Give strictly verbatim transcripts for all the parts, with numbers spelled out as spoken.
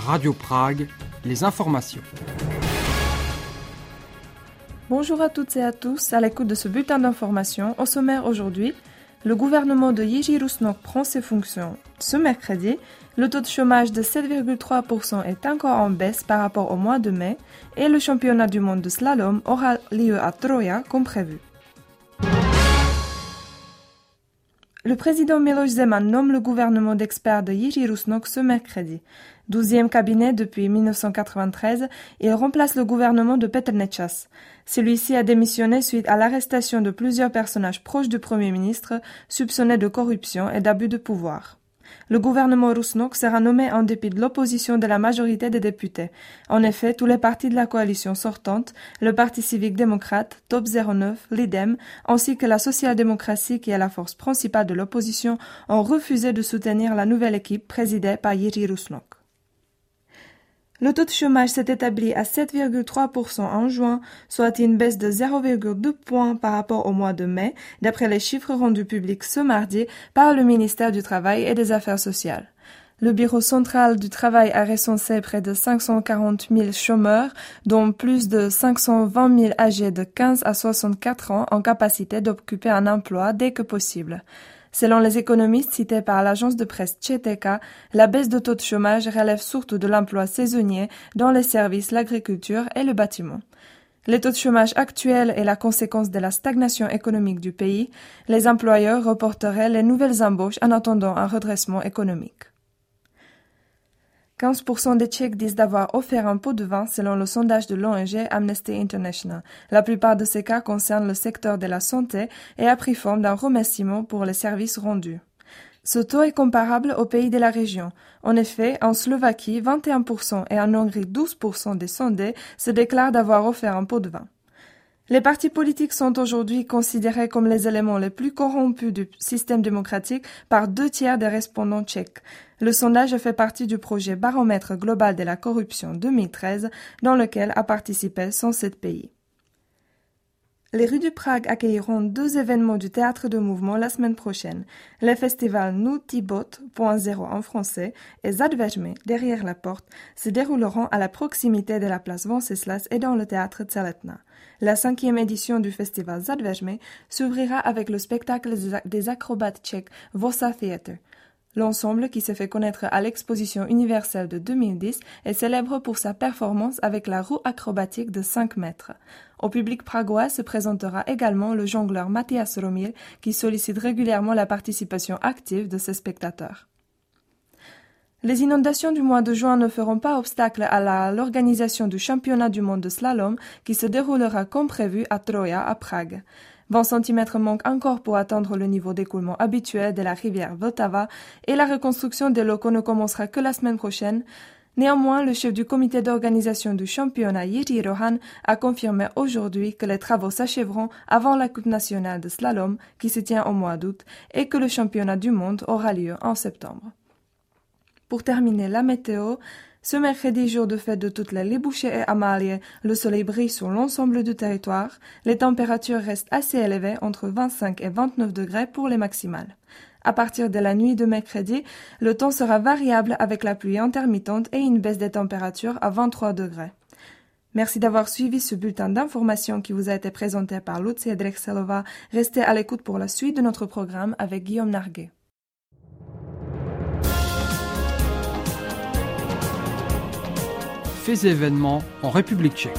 Radio Prague, les informations. Bonjour à toutes et à tous, à l'écoute de ce bulletin d'information. Au sommaire aujourd'hui, le gouvernement de Jiří Rusnok prend ses fonctions ce mercredi. Le taux de chômage de sept virgule trois pour cent est encore en baisse par rapport au mois de mai et le championnat du monde de slalom aura lieu à Troja comme prévu. Le président Miloš Zeman nomme le gouvernement d'experts de Jiří Rusnok ce mercredi. Douzième cabinet depuis mille neuf cent quatre-vingt-treize, il remplace le gouvernement de Petr Nečas. Celui-ci a démissionné suite à l'arrestation de plusieurs personnages proches du Premier ministre, soupçonnés de corruption et d'abus de pouvoir. Le gouvernement Rusnok sera nommé en dépit de l'opposition de la majorité des députés. En effet, tous les partis de la coalition sortante, le Parti civique démocrate, Top zéro neuf, l'I D E M, ainsi que la social-démocratie qui est la force principale de l'opposition, ont refusé de soutenir la nouvelle équipe présidée par Jiří Rusnok. Le taux de chômage s'est établi à sept virgule trois pour cent en juin, soit une baisse de zéro virgule deux points par rapport au mois de mai, d'après les chiffres rendus publics ce mardi par le ministère du Travail et des Affaires sociales. Le Bureau central du travail a recensé près de cinq cent quarante mille chômeurs, dont plus de cinq cent vingt mille âgés de quinze à soixante-quatre ans en capacité d'occuper un emploi dès que possible. Selon les économistes cités par l'agence de presse Četeka, la baisse de taux de chômage relève surtout de l'emploi saisonnier dans les services, l'agriculture et le bâtiment. Le taux de chômage actuel est la conséquence de la stagnation économique du pays. Les employeurs reporteraient les nouvelles embauches en attendant un redressement économique. quinze pour cent des Tchèques disent d'avoir offert un pot de vin selon le sondage de l'O N G Amnesty International. La plupart de ces cas concernent le secteur de la santé et a pris forme d'un remerciement pour les services rendus. Ce taux est comparable aux pays de la région. En effet, en Slovaquie, vingt et un pour cent et en Hongrie, douze pour cent des sondés se déclarent d'avoir offert un pot de vin. Les partis politiques sont aujourd'hui considérés comme les éléments les plus corrompus du système démocratique par deux tiers des répondants tchèques. Le sondage fait partie du projet Baromètre global de la corruption deux mille treize, dans lequel a participé cent sept pays. Les rues de Prague accueilleront deux événements du théâtre de mouvement la semaine prochaine. Les festivals Nutí bod point zéro en français et Za dveřmi, derrière la porte, se dérouleront à la proximité de la place Venceslas et dans le théâtre Celetna. La cinquième édition du festival Za dveřmi s'ouvrira avec le spectacle des acrobates tchèques Vosa Theater. L'ensemble, qui s'est fait connaître à l'exposition universelle de deux mille dix, est célèbre pour sa performance avec la roue acrobatique de cinq mètres. Au public pragois se présentera également le jongleur Matthias Romil, qui sollicite régulièrement la participation active de ses spectateurs. Les inondations du mois de juin ne feront pas obstacle à la, l'organisation du championnat du monde de slalom qui se déroulera comme prévu à Troja, à Prague. vingt centimètres manquent encore pour atteindre le niveau d'écoulement habituel de la rivière Vltava et la reconstruction des locaux ne commencera que la semaine prochaine. Néanmoins, le chef du comité d'organisation du championnat Jiří Rohan a confirmé aujourd'hui que les travaux s'achèveront avant la Coupe nationale de slalom qui se tient au mois d'août et que le championnat du monde aura lieu en septembre. Pour terminer, la météo. Ce mercredi, jour de fête de toutes les Libouché et Amalie, le soleil brille sur l'ensemble du territoire. Les températures restent assez élevées, entre vingt-cinq et vingt-neuf degrés pour les maximales. À partir de la nuit de mercredi, le temps sera variable avec la pluie intermittente et une baisse des températures à vingt-trois degrés. Merci d'avoir suivi ce bulletin d'information qui vous a été présenté par Lucia Drexelova. Restez à l'écoute pour la suite de notre programme avec Guillaume Narguet. Faits et événements en République tchèque.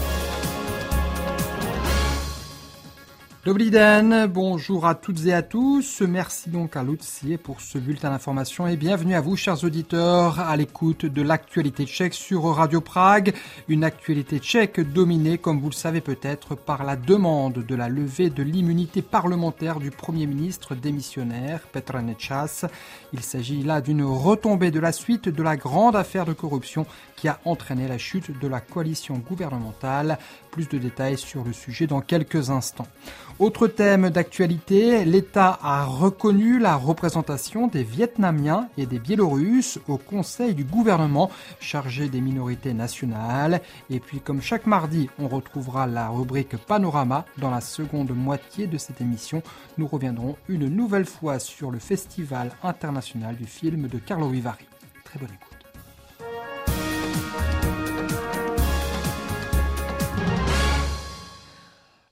Dobrý den, bonjour à toutes et à tous. Merci donc à Lucie pour ce bulletin d'information et bienvenue à vous, chers auditeurs, à l'écoute de l'actualité tchèque sur Radio Prague. Une actualité tchèque dominée, comme vous le savez peut-être, par la demande de la levée de l'immunité parlementaire du Premier ministre démissionnaire, Petr Nečas. Il s'agit là d'une retombée de la suite de la grande affaire de corruption qui a entraîné la chute de la coalition gouvernementale. Plus de détails sur le sujet dans quelques instants. Autre thème d'actualité, l'État a reconnu la représentation des Vietnamiens et des Biélorusses au Conseil du gouvernement chargé des minorités nationales. Et puis comme chaque mardi, on retrouvera la rubrique Panorama. Dans la seconde moitié de cette émission, nous reviendrons une nouvelle fois sur le Festival international du film de Karlovy Vary. Très bonne écoute.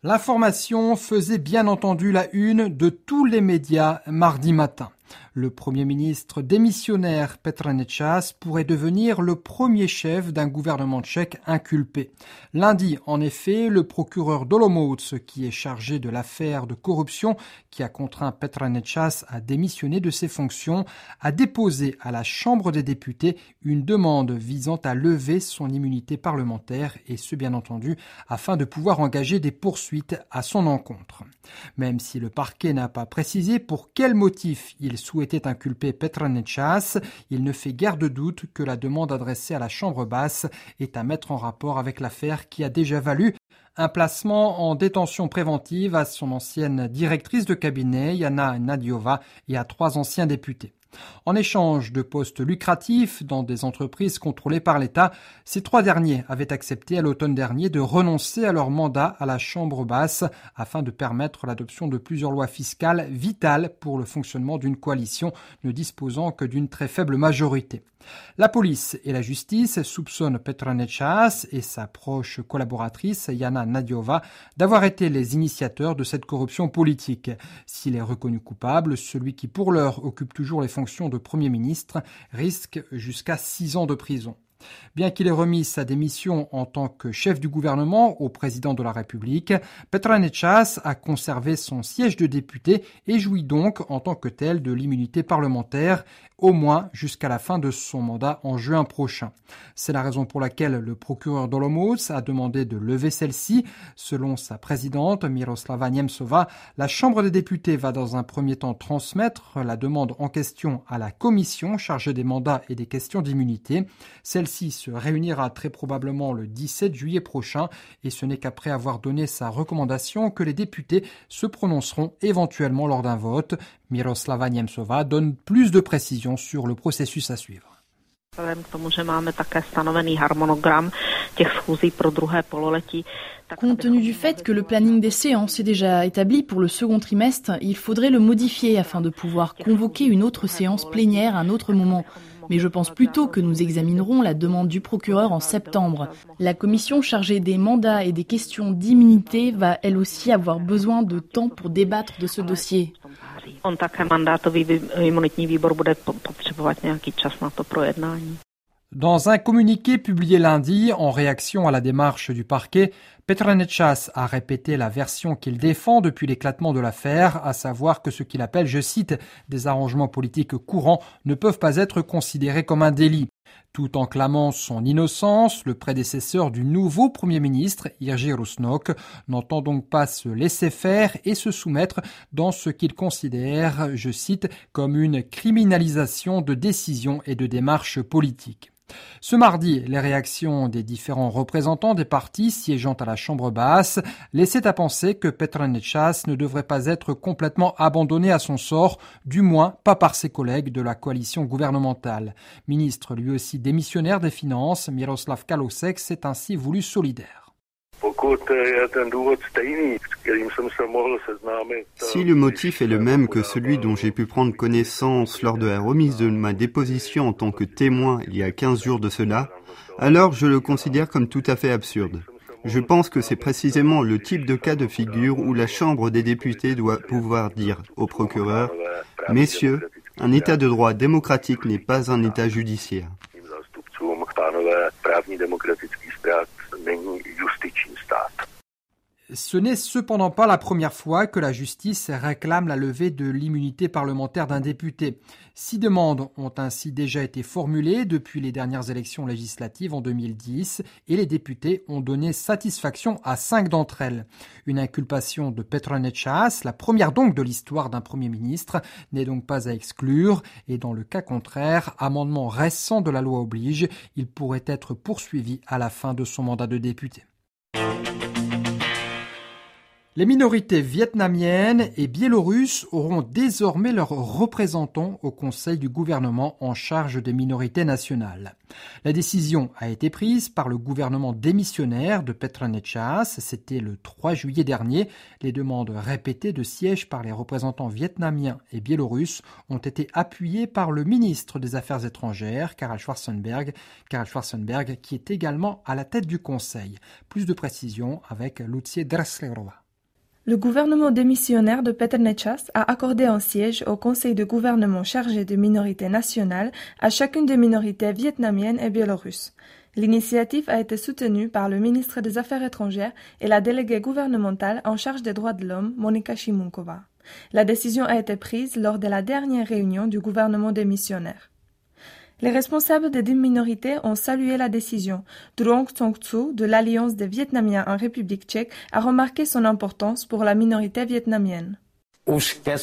L'information faisait bien entendu la une de tous les médias mardi matin. Le Premier ministre démissionnaire Petr Nečas pourrait devenir le premier chef d'un gouvernement tchèque inculpé. Lundi, en effet, le procureur d'Olomouc, qui est chargé de l'affaire de corruption qui a contraint Petr Nečas à démissionner de ses fonctions, a déposé à la Chambre des députés une demande visant à lever son immunité parlementaire et ce, bien entendu, afin de pouvoir engager des poursuites à son encontre. Même si le parquet n'a pas précisé pour quel motif il souhaitait inculper Petr Nečas, il ne fait guère de doute que la demande adressée à la Chambre basse est à mettre en rapport avec l'affaire qui a déjà valu un placement en détention préventive à son ancienne directrice de cabinet, Jana Nadiová, et à trois anciens députés. En échange de postes lucratifs dans des entreprises contrôlées par l'État, ces trois derniers avaient accepté à l'automne dernier de renoncer à leur mandat à la Chambre basse afin de permettre l'adoption de plusieurs lois fiscales vitales pour le fonctionnement d'une coalition ne disposant que d'une très faible majorité. La police et la justice soupçonnent Petr Nečas et sa proche collaboratrice Jana Nadiová d'avoir été les initiateurs de cette corruption politique. S'il est reconnu coupable, celui qui pour l'heure occupe toujours les fonctions de Premier ministre risque jusqu'à six ans de prison. Bien qu'il ait remis sa démission en tant que chef du gouvernement au président de la République, Petr Nečas a conservé son siège de député et jouit donc en tant que tel de l'immunité parlementaire, au moins jusqu'à la fin de son mandat en juin prochain. C'est la raison pour laquelle le procureur d'Olomouc a demandé de lever celle-ci. Selon sa présidente, Miroslava Němcová, la Chambre des députés va dans un premier temps transmettre la demande en question à la commission chargée des mandats et des questions d'immunité. Celle-ci se réunira très probablement le dix-sept juillet prochain et ce n'est qu'après avoir donné sa recommandation que les députés se prononceront éventuellement lors d'un vote. Miroslava Němcová donne plus de précisions sur le processus à suivre. Compte tenu du fait que le planning des séances est déjà établi pour le second trimestre, il faudrait le modifier afin de pouvoir convoquer une autre séance plénière à un autre moment. Mais je pense plutôt que nous examinerons la demande du procureur en septembre. La commission chargée des mandats et des questions d'immunité va elle aussi avoir besoin de temps pour débattre de ce dossier. Dans un communiqué publié lundi, en réaction à la démarche du parquet, Petr Nečas a répété la version qu'il défend depuis l'éclatement de l'affaire, à savoir que ce qu'il appelle, je cite, des arrangements politiques courants ne peuvent pas être considérés comme un délit. Tout en clamant son innocence, le prédécesseur du nouveau Premier ministre, Jiří Rusnok, n'entend donc pas se laisser faire et se soumettre dans ce qu'il considère, je cite, comme une criminalisation de décisions et de démarches politiques. Ce mardi, les réactions des différents représentants des partis siégeant à la Chambre basse laissaient à penser que Petr Nečas ne devrait pas être complètement abandonné à son sort, du moins pas par ses collègues de la coalition gouvernementale. Ministre lui aussi démissionnaire des Finances, Miroslav Kalousek s'est ainsi voulu solidaire. Si le motif est le même que celui dont j'ai pu prendre connaissance lors de la remise de ma déposition en tant que témoin il y a quinze jours de cela, alors je le considère comme tout à fait absurde. Je pense que c'est précisément le type de cas de figure où la Chambre des députés doit pouvoir dire au procureur « Messieurs, un état de droit démocratique n'est pas un état judiciaire ». Ce n'est cependant pas la première fois que la justice réclame la levée de l'immunité parlementaire d'un député. Six demandes ont ainsi déjà été formulées depuis les dernières élections législatives en deux mille dix et les députés ont donné satisfaction à cinq d'entre elles. Une inculpation de Petr Nečas, la première donc de l'histoire d'un Premier ministre, n'est donc pas à exclure et dans le cas contraire, amendement récent de la loi oblige, il pourrait être poursuivi à la fin de son mandat de député. Les minorités vietnamiennes et biélorusses auront désormais leurs représentants au Conseil du gouvernement en charge des minorités nationales. La décision a été prise par le gouvernement démissionnaire de Petr Nečas. C'était le trois juillet dernier. Les demandes répétées de sièges par les représentants vietnamiens et biélorusses ont été appuyées par le ministre des Affaires étrangères, Karel Schwarzenberg, Karel Schwarzenberg, qui est également à la tête du Conseil. Plus de précisions avec Lucie Dresslerova. Le gouvernement démissionnaire de Petr Nečas a accordé un siège au conseil de gouvernement chargé des minorités nationales à chacune des minorités vietnamiennes et biélorusses. L'initiative a été soutenue par le ministre des Affaires étrangères et la déléguée gouvernementale en charge des droits de l'homme, Monika Shimunkova. La décision a été prise lors de la dernière réunion du gouvernement démissionnaire. Les responsables des deux minorités ont salué la décision. Truong Trong Tzu, de l'Alliance des Vietnamiens en République tchèque, a remarqué son importance pour la minorité vietnamienne. Le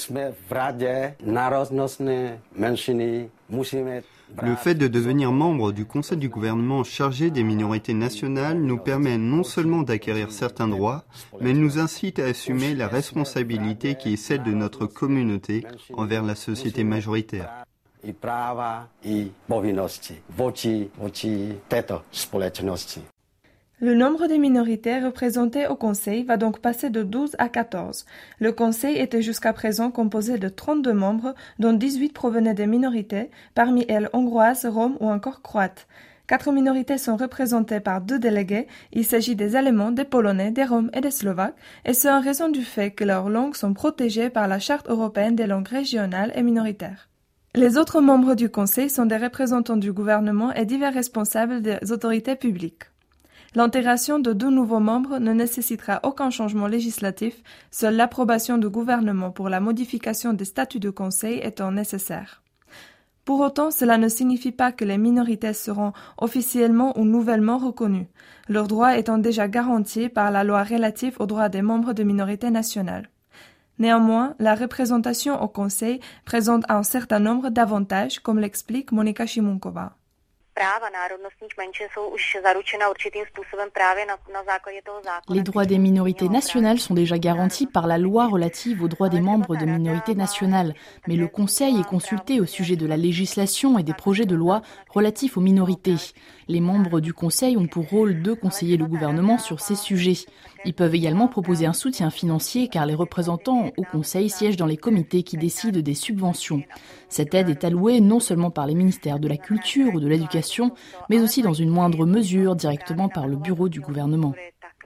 fait de devenir membre du Conseil du gouvernement chargé des minorités nationales nous permet non seulement d'acquérir certains droits, mais nous incite à assumer la responsabilité qui est celle de notre communauté envers la société majoritaire. Le nombre de minorités représentées au Conseil va donc passer de douze à quatorze. Le Conseil était jusqu'à présent composé de trente-deux membres, dont dix-huit provenaient des minorités, parmi elles hongroises, roms ou encore croates. Quatre minorités sont représentées par deux délégués. Il s'agit des Allemands, des Polonais, des Roms et des Slovaques, et c'est en raison du fait que leurs langues sont protégées par la Charte européenne des langues régionales et minoritaires. Les autres membres du Conseil sont des représentants du gouvernement et divers responsables des autorités publiques. L'intégration de deux nouveaux membres ne nécessitera aucun changement législatif, seule l'approbation du gouvernement pour la modification des statuts du Conseil étant nécessaire. Pour autant, cela ne signifie pas que les minorités seront officiellement ou nouvellement reconnues, leurs droits étant déjà garantis par la loi relative aux droits des membres de minorités nationales. Néanmoins, la représentation au Conseil présente un certain nombre d'avantages, comme l'explique Monika Shimunkova. Les droits des minorités nationales sont déjà garantis par la loi relative aux droits des membres de minorités nationales, mais le Conseil est consulté au sujet de la législation et des projets de loi relatifs aux minorités. Les membres du Conseil ont pour rôle de conseiller le gouvernement sur ces sujets. Ils peuvent également proposer un soutien financier car les représentants au Conseil siègent dans les comités qui décident des subventions. Cette aide est allouée non seulement par les ministères de la Culture ou de l'Éducation, mais aussi dans une moindre mesure directement par le bureau du gouvernement.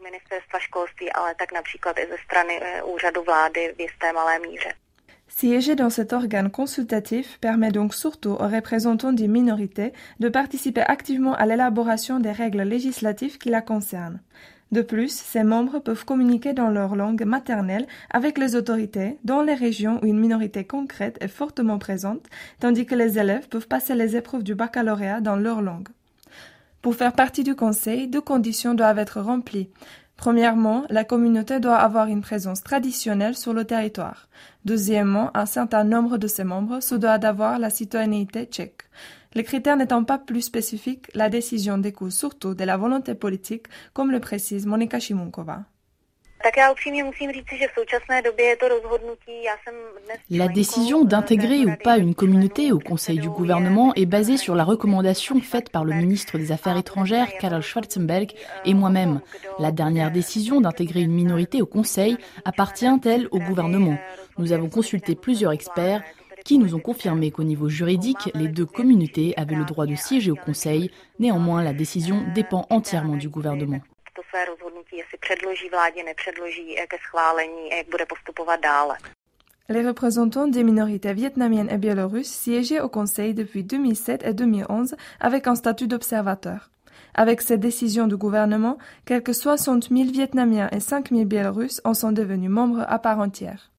Siéger dans cet organe consultatif permet donc surtout aux représentants des minorités de participer activement à l'élaboration des règles législatives qui la concernent. De plus, ces membres peuvent communiquer dans leur langue maternelle avec les autorités dans les régions où une minorité concrète est fortement présente, tandis que les élèves peuvent passer les épreuves du baccalauréat dans leur langue. Pour faire partie du Conseil, deux conditions doivent être remplies. Premièrement, la communauté doit avoir une présence traditionnelle sur le territoire. Deuxièmement, un certain nombre de ses membres se doit d'avoir la citoyenneté tchèque. Les critères n'étant pas plus spécifiques, la décision découle surtout de la volonté politique, comme le précise Monika Shimunkova. La décision d'intégrer ou pas une communauté au Conseil du gouvernement est basée sur la recommandation faite par le ministre des Affaires étrangères, Karel Schwarzenberg, et moi-même. La dernière décision d'intégrer une minorité au Conseil appartient, elle, au gouvernement. Nous avons consulté plusieurs experts qui nous ont confirmé qu'au niveau juridique, les deux communautés avaient le droit de siéger au Conseil. Néanmoins, la décision dépend entièrement du gouvernement. Les représentants des minorités vietnamiennes et biélorusses siégeaient au Conseil depuis deux mille sept et deux mille onze avec un statut d'observateur. Avec cette décision du gouvernement, quelques soixante mille Vietnamiens et cinq mille Biélorusses en sont devenus membres à part entière.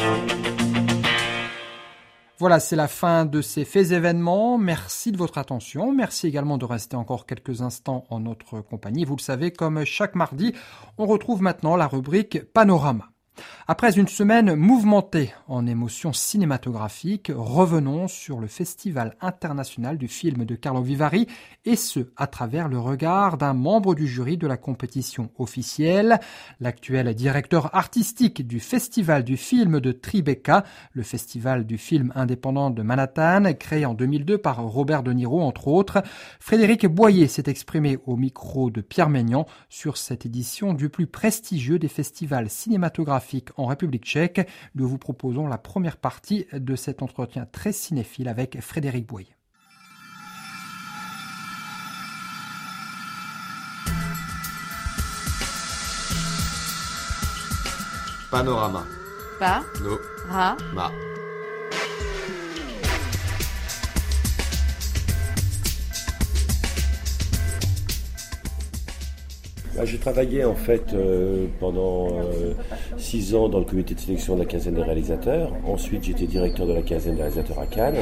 Voilà, c'est la fin de ces faits événements. Merci de votre attention. Merci également de rester encore quelques instants en notre compagnie. Vous le savez, comme chaque mardi, on retrouve maintenant la rubrique Panorama. Après une semaine mouvementée en émotions cinématographiques, revenons sur le Festival international du film de Carlo Vivari, et ce, à travers le regard d'un membre du jury de la compétition officielle, l'actuel directeur artistique du Festival du film de Tribeca, le festival du film indépendant de Manhattan, créé en deux mille deux par Robert De Niro, entre autres. Frédéric Boyer s'est exprimé au micro de Pierre Maignan sur cette édition du plus prestigieux des festivals cinématographiques en République tchèque. Nous vous proposons la première partie de cet entretien très cinéphile avec Frédéric Boyer. Panorama. Pa. No. Ra. Ma. Bah, j'ai travaillé en fait euh, pendant euh, six ans dans le comité de sélection de la quinzaine des réalisateurs. Ensuite, j'étais directeur de la quinzaine des réalisateurs à Cannes.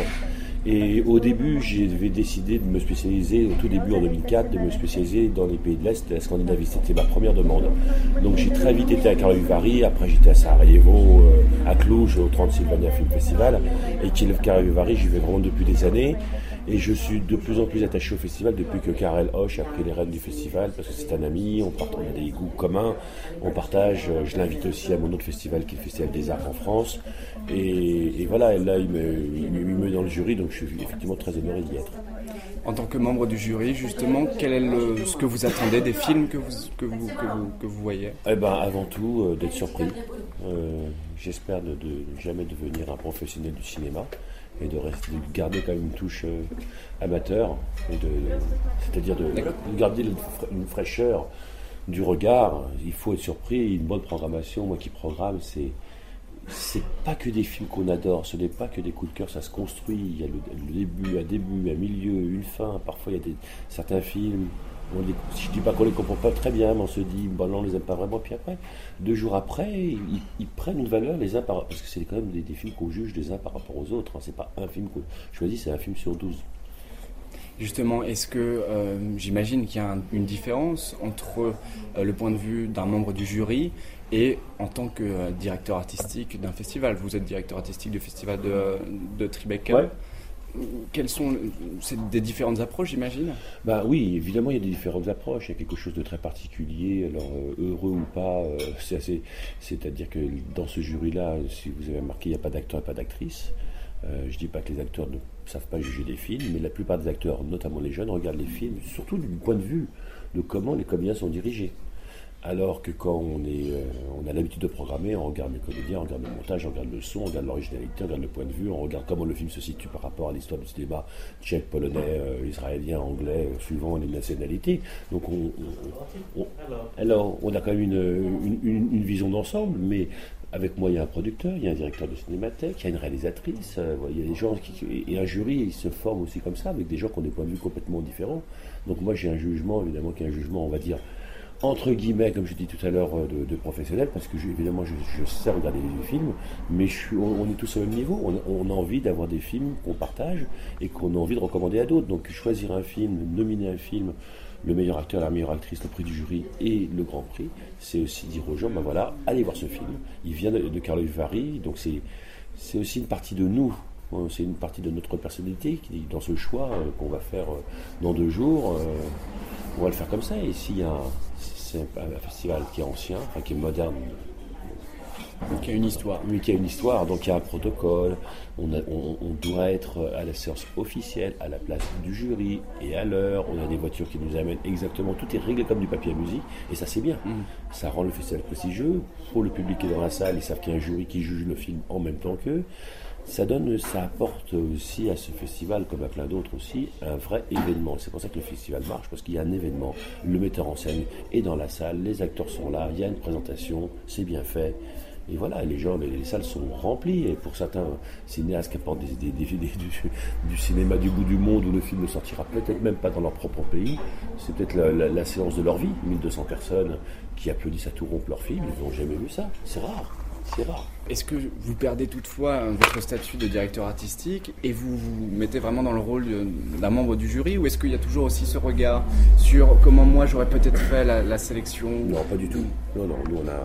Et au début, j'avais décidé de me spécialiser, au tout début en deux mille quatre, de me spécialiser dans les pays de l'Est, la Scandinavie. C'était ma première demande. Donc j'ai très vite été à Karlovy Vary, après j'étais à Sarajevo, euh, à Cluj, au Transylvania Film Festival. Et Karlovy Vary, j'y vais vraiment depuis des années. Et je suis de plus en plus attaché au festival depuis que Karel Hoche a pris les rênes du festival, parce que c'est un ami, on, part, on a des goûts communs, on partage. Je l'invite aussi à mon autre festival qui est le Festival des Arts en France. Et, et voilà, et là il me, il me met dans le jury, donc je suis effectivement très honoré d'y être. En tant que membre du jury, justement, quel est le, ce que vous attendez des films que vous, que vous, que vous, que vous voyez ? Eh ben, avant tout, euh, d'être surpris. Euh, j'espère de, de jamais devenir un professionnel du cinéma et de, rester, de garder quand même une touche euh, amateur, et de, c'est-à-dire de, de garder une fraîcheur du regard. Il faut être surpris, une bonne programmation. Moi qui programme, c'est c'est pas que des films qu'on adore, ce n'est pas que des coups de cœur, ça se construit. Il y a le, le début, un début, un milieu, une fin. Parfois il y a des, certains films, on les, je dis pas qu'on les comprend pas très bien, mais on se dit bon là on les aime pas vraiment, puis après deux jours après ils, ils prennent une valeur les uns par, parce que c'est quand même des, des films qu'on juge les uns par rapport aux autres, hein. C'est pas un film qu'on choisit, c'est un film sur douze. Justement, est-ce que euh, j'imagine qu'il y a un, une différence entre euh, le point de vue d'un membre du jury et en tant que euh, directeur artistique d'un festival? Vous êtes directeur artistique du festival de, de Tribeca. Ouais. Quelles sont c'est des différentes approches, j'imagine? Bah oui, évidemment, il y a des différentes approches. Il y a quelque chose de très particulier. Alors, euh, heureux ou pas, euh, c'est assez, c'est-à-dire que dans ce jury-là, si vous avez remarqué, il n'y a pas d'acteur et pas d'actrice. Euh, je ne dis pas que les acteurs ne savent pas juger des films, mais la plupart des acteurs, notamment les jeunes, regardent les films, surtout du point de vue de comment les comédiens sont dirigés. Alors que quand on, est, euh, on a l'habitude de programmer, on regarde les comédiens, on regarde le montage, on regarde le son, on regarde l'originalité, on regarde le point de vue, on regarde comment le film se situe par rapport à l'histoire du cinéma tchèque, polonais, euh, israélien, anglais, euh, suivant les nationalités. Donc on, on, on, alors on a quand même une, une, une vision d'ensemble, mais avec moi il y a un producteur, il y a un directeur de cinémathèque, il y a une réalisatrice, euh, il y a des gens qui, et un jury il se forme aussi comme ça, avec des gens qui ont des points de vue complètement différents. Donc moi j'ai un jugement, évidemment qui est un jugement, on va dire, entre guillemets, comme je dis tout à l'heure, de, de professionnel, parce que je, évidemment je, je sais regarder les films, mais je suis, on, on est tous au même niveau, on, on a envie d'avoir des films qu'on partage et qu'on a envie de recommander à d'autres. Donc choisir un film, nominer un film, le meilleur acteur, la meilleure actrice, le prix du jury et le grand prix, c'est aussi dire aux gens, ben voilà, allez voir ce film, il vient de, de Karlovy Vary, donc c'est, c'est aussi une partie de nous. C'est une partie de notre personnalité qui, dans ce choix euh, qu'on va faire euh, dans deux jours, euh, on va le faire comme ça. Et s'il y a un, c'est un, un festival qui est ancien, enfin qui est moderne, qui a une histoire, oui, qui a une histoire, donc il y a un protocole. On, a, on, on doit être à la séance officielle, à la place du jury et à l'heure. On a des voitures qui nous amènent exactement. Tout est réglé comme du papier à musique, et ça c'est bien. Mmh. Ça rend le festival prestigieux pour le public qui est dans la salle. Ils savent qu'il y a un jury qui juge le film en même temps qu'eux. Ça donne, ça apporte aussi à ce festival, comme à plein d'autres aussi, un vrai événement. C'est pour ça que le festival marche, parce qu'il y a un événement. Le metteur en scène est dans la salle, les acteurs sont là, il y a une présentation, c'est bien fait. Et voilà, les gens, les, les salles sont remplies. Et pour certains cinéastes qui apportent des, des, des, des, du, du cinéma du bout du monde, où le film ne sortira peut-être même pas dans leur propre pays, c'est peut-être la, la, la séance de leur vie. mille deux cents personnes qui applaudissent à tout rompre leur film, ils n'ont jamais vu ça. C'est rare. C'est rare. Est-ce que vous perdez toutefois votre statut de directeur artistique et vous vous mettez vraiment dans le rôle d'un membre du jury, ou est-ce qu'il y a toujours aussi ce regard sur comment moi j'aurais peut-être fait la, la sélection? Non, pas du tout. Non, non, nous on a,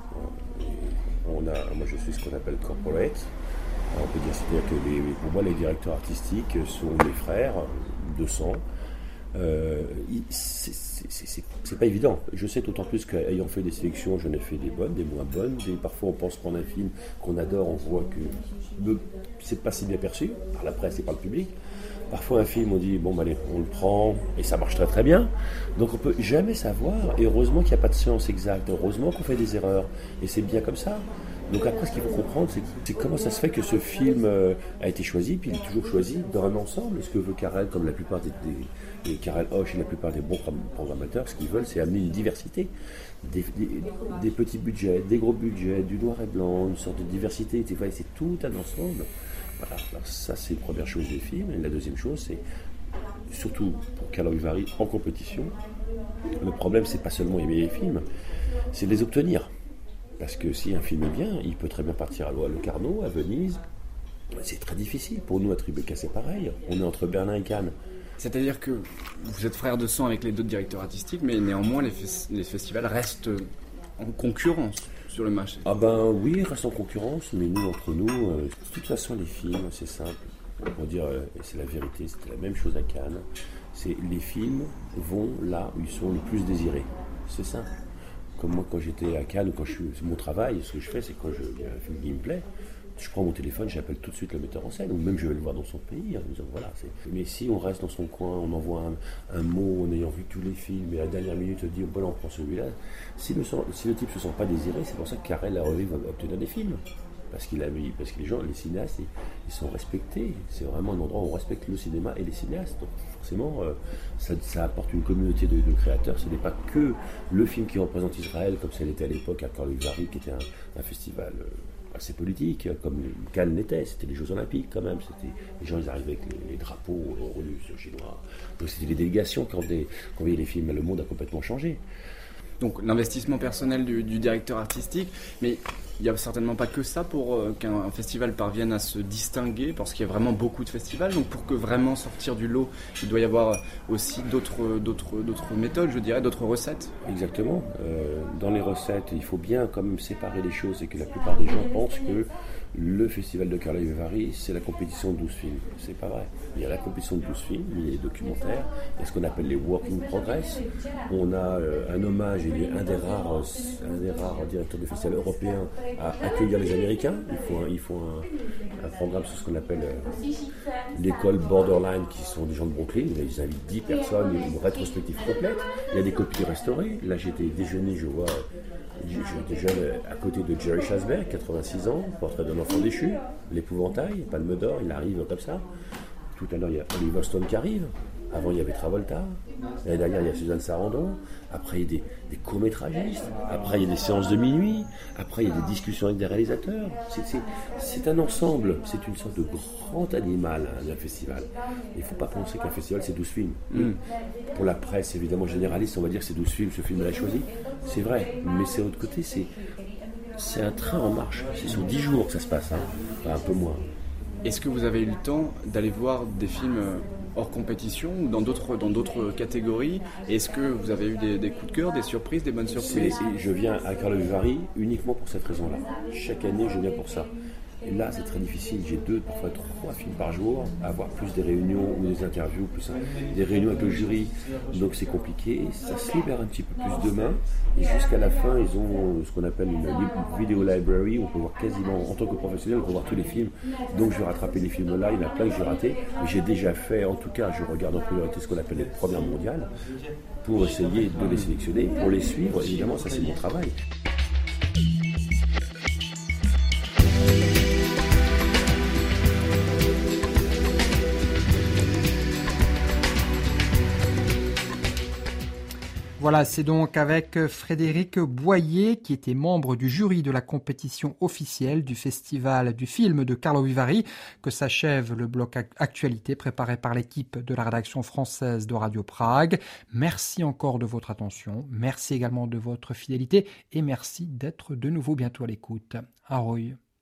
on a, moi je suis ce qu'on appelle corporate. On peut dire, c'est-à-dire que les, pour moi les directeurs artistiques sont mes frères de sang. Euh, c'est, c'est, c'est, c'est pas évident. Je sais d'autant plus qu'ayant fait des sélections, j'en ai fait des bonnes, des moins bonnes. Des, parfois, on pense prendre un film qu'on adore, on voit que ne, c'est pas si bien perçu par la presse et par le public. Parfois, un film, on dit bon, bah, allez, on le prend et ça marche très très bien. Donc, on peut jamais savoir. Et heureusement qu'il n'y a pas de science exacte. Heureusement qu'on fait des erreurs. Et c'est bien comme ça. Donc après, ce qu'il faut comprendre, c'est, c'est comment ça se fait que ce film euh, a été choisi, puis il est toujours choisi dans un ensemble. Ce que veut Karel, comme la plupart des, des, des Karel Hoche et la plupart des bons programmateurs, ce qu'ils veulent, c'est amener une diversité. Des, des, des petits budgets, des gros budgets, du noir et blanc, une sorte de diversité. C'est tout un ensemble. Voilà. Alors ça, c'est la première chose des films. Et la deuxième chose, c'est surtout pour Carlo Vivari en compétition. Le problème, c'est pas seulement aimer les films, c'est de les obtenir. Parce que si un film est bien, il peut très bien partir à Locarno, à Venise. C'est très difficile. Pour nous, à Tribeca, c'est pareil. On est entre Berlin et Cannes. C'est-à-dire que vous êtes frères de sang avec les deux directeurs artistiques, mais néanmoins, les, fes- les festivals restent en concurrence sur le marché. Ah ben oui, ils restent en concurrence, mais nous, entre nous, euh, de toute façon, les films, c'est simple. On va dire, euh, c'est la vérité, c'était la même chose à Cannes. C'est les films vont là où ils sont le plus désirés. C'est simple. Comme moi, quand j'étais à Cannes, ou quand je suis, c'est mon travail, ce que je fais, c'est quand je, il y a un film qui me plaît, je prends mon téléphone, j'appelle tout de suite le metteur en scène, ou même je vais le voir dans son pays, en disant voilà. C'est... Mais si on reste dans son coin, on envoie un, un mot en ayant vu tous les films, et à la dernière minute on dit bon, on prend celui-là, si le, si le type ne se sent pas désiré, c'est pour ça que Karel arrive à obtenir des films. Parce, qu'il a, parce que les gens, les cinéastes, ils, ils sont respectés. C'est vraiment un endroit où on respecte le cinéma et les cinéastes. Donc forcément, euh, ça, ça apporte une communauté de, de créateurs. Ce n'est pas que le film qui représente Israël, comme ça l'était à l'époque à Carlo Vivari, qui était un, un festival euh, assez politique, comme Cannes l'était. C'était les Jeux Olympiques quand même. C'était, les gens, ils arrivaient avec les, les drapeaux russes, chinois. Donc c'était les délégations quand on voyait les films. Le monde a complètement changé. Donc l'investissement personnel du, du directeur artistique, mais il n'y a certainement pas que ça pour euh, qu'un festival parvienne à se distinguer, parce qu'il y a vraiment beaucoup de festivals. Donc pour que vraiment sortir du lot, il doit y avoir aussi d'autres, d'autres, d'autres méthodes, je dirais, d'autres recettes. Exactement. Euh, dans les recettes, il faut bien quand même séparer les choses, et que la plupart des gens pensent que le festival de Carlo Vivari, c'est la compétition de douze films. C'est pas vrai. Il y a la compétition de douze films, il y a les documentaires, il y a ce qu'on appelle les work in progress. On a euh, un hommage, il est un des rares, un des rares directeurs de festival européens à accueillir les Américains. Ils font un, ils font un, un programme sur ce qu'on appelle euh, l'école Borderline, qui sont des gens de Brooklyn. Ils invitent dix personnes, une rétrospective complète. Il y a des copies restaurées. Là, j'étais déjeuner, je vois. Je déjeune à côté de Jerry Chasberg, quatre-vingt-six ans, portrait d'un enfant déchu, l'épouvantail, Palme d'Or, il arrive comme ça. Tout à l'heure, il y a Oliver Stone qui arrive. Avant, il y avait Travolta. L'année dernière, il y a Suzanne Sarandon. Après, il y a des, des courts-métragistes. Après, il y a des séances de minuit. Après, il y a des discussions avec des réalisateurs. C'est, c'est, c'est un ensemble. C'est une sorte de grand animal, hein, un festival. Il ne faut pas penser qu'un festival, c'est douze films. Mm. Pour la presse, évidemment, généraliste, on va dire que c'est douze films, ce film l'a choisi. C'est vrai. Mais c'est de l'autre côté, c'est, c'est un train en marche. C'est sur dix jours que ça se passe. Hein. Enfin, un peu moins. Est-ce que vous avez eu le temps d'aller voir des films hors compétition ou dans d'autres, dans d'autres catégories? Est-ce que vous avez eu des, des coups de cœur, des surprises, des bonnes surprises? C'est, Je viens à Carlo Vivari uniquement pour cette raison-là. Chaque année, je viens pour ça. Et là, c'est très difficile. J'ai deux, parfois trois films par jour, à avoir plus des réunions ou des interviews, plus des réunions avec le jury. Donc c'est compliqué. Ça se libère un petit peu plus demain. Et jusqu'à la fin, ils ont ce qu'on appelle une video library où on peut voir quasiment, en tant que professionnel, on peut voir tous les films. Donc je vais rattraper les films là. Il y en a plein que j'ai ratés. Mais j'ai déjà fait, en tout cas, je regarde en priorité ce qu'on appelle les premières mondiales pour essayer de les sélectionner, pour les suivre. Évidemment, ça c'est mon travail. Voilà, c'est donc avec Frédéric Boyer, qui était membre du jury de la compétition officielle du Festival du film de Carlo Vivari, que s'achève le bloc actualité préparé par l'équipe de la rédaction française de Radio Prague. Merci encore de votre attention, merci également de votre fidélité et merci d'être de nouveau bientôt à l'écoute. Ahoj.